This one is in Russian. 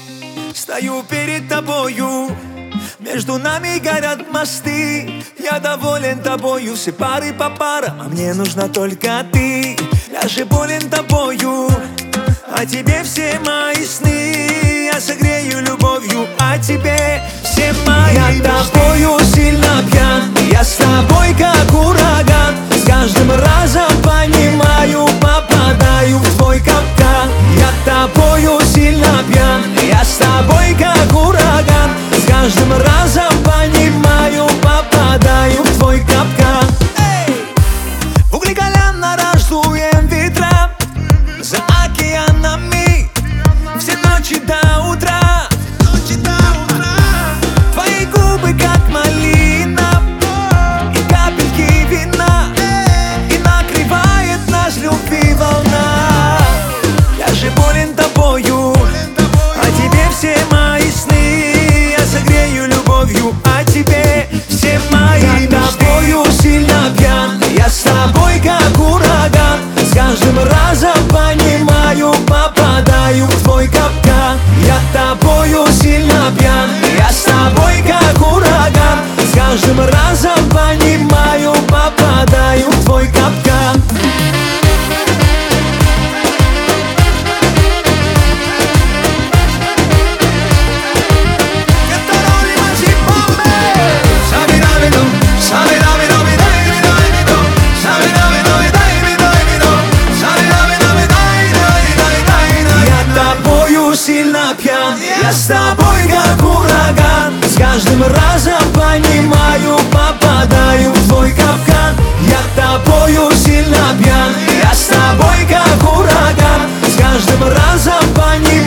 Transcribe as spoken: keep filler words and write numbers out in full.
Стою перед тобою, между нами горят мосты. Я доволен тобою, все пары по парам, а мне нужна только ты. Я же болен тобою, а тебе все мои сны. Я согрею любовью, а тебе все мои Я тобою сильно пьян, я с тобой как ураган. С каждым разом понимаю, попадаю в твой капкан. Я тобою сильно пьян, я с тобой как ураган. С каждым разом понимаю, попадаю в твой капкан. Эй! В углекалянно раздуем ветра за океанами все ночи до утра. Твои губы как малина и капельки вина, и накрывает нас любви волна. Я же болен тобою, а тебе все мои сны. Я согрею любовью, а тебе все мои мечты. Я тобою сильно пьян, я с тобой как ураган. С каждым разом понимаю, попадаю в твой капкан. Я тобою сильно пьян, я с тобой как ураган. С каждым разом понимаю, попадаю в твой капкан. Сильно пьян, я с тобой как ураган. С каждым разом понимаю, попадаю в твой капкан. Я тобою сильно пьян, я с тобой как ураган. С каждым разом понимаю,